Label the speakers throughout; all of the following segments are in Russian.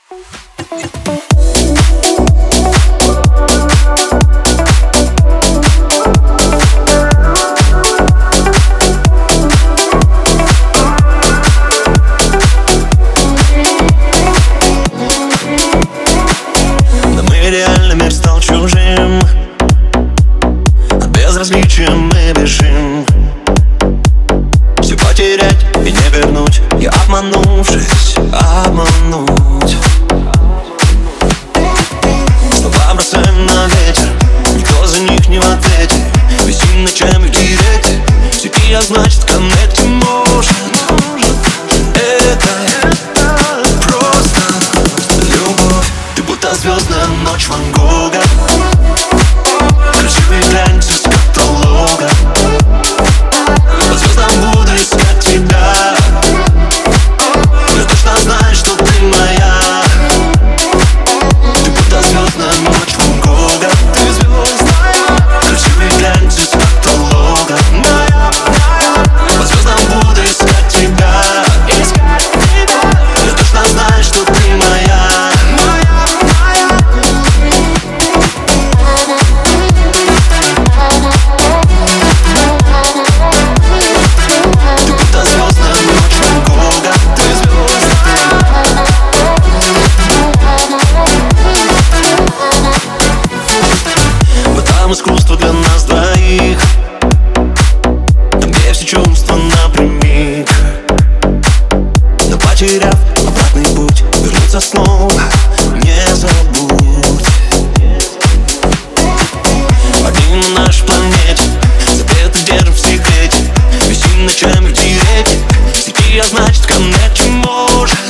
Speaker 1: Реально мир стал чужим, от безразличия мы бежим. Все потерять и не вернуть, и обманувшись, обмануть. Слова бросаем на ветер, никто за них не в ответе. Висим ночами в директе, стихия значит коннект может. Это просто любовь. Ты будто звездная ночь Ван Гога, красивые глянцы с каталога. По звездам буду искать тебя. Я точно знаю, что ты моя. Ты будто звездная ночь Ван Гога. Ты звездная, красивые глянцы с каталога. По звездам буду искать тебя. Я точно знаю, что ты моя. Искусство для нас двоих, там, где все чувства напрямик. Но потеряв обратный путь, вернуться снова не забудь. Одни на нашей планете, запреты держим в секрете. Висим ночами в директе, стихия значит коннект может.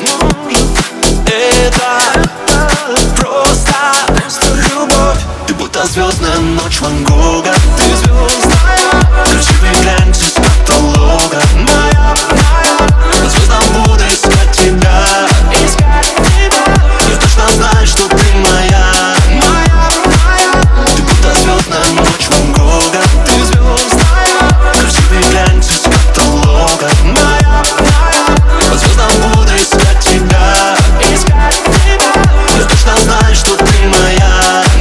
Speaker 1: Это просто любовь. Ты будто звездная ночь Ван Гога. Ты звездная, красивые глянцы с каталога. По звездам буду искать тебя. Я точно знаю, что ты моя. Ты будто звездная ночь Ван Гога. Ты звездная, красивые глянцы с каталога. По звездам буду искать тебя. Я точно знаю, что ты моя.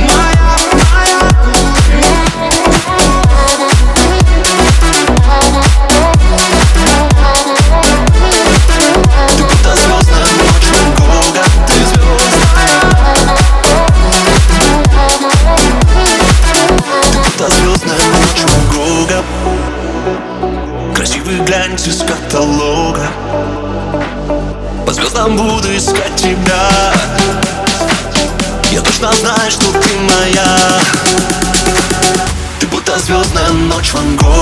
Speaker 1: Красивые глянцы с каталога. По звездам буду искать тебя. Я точно знаю, что ты моя. Ты будто звездная ночь Ван Гога.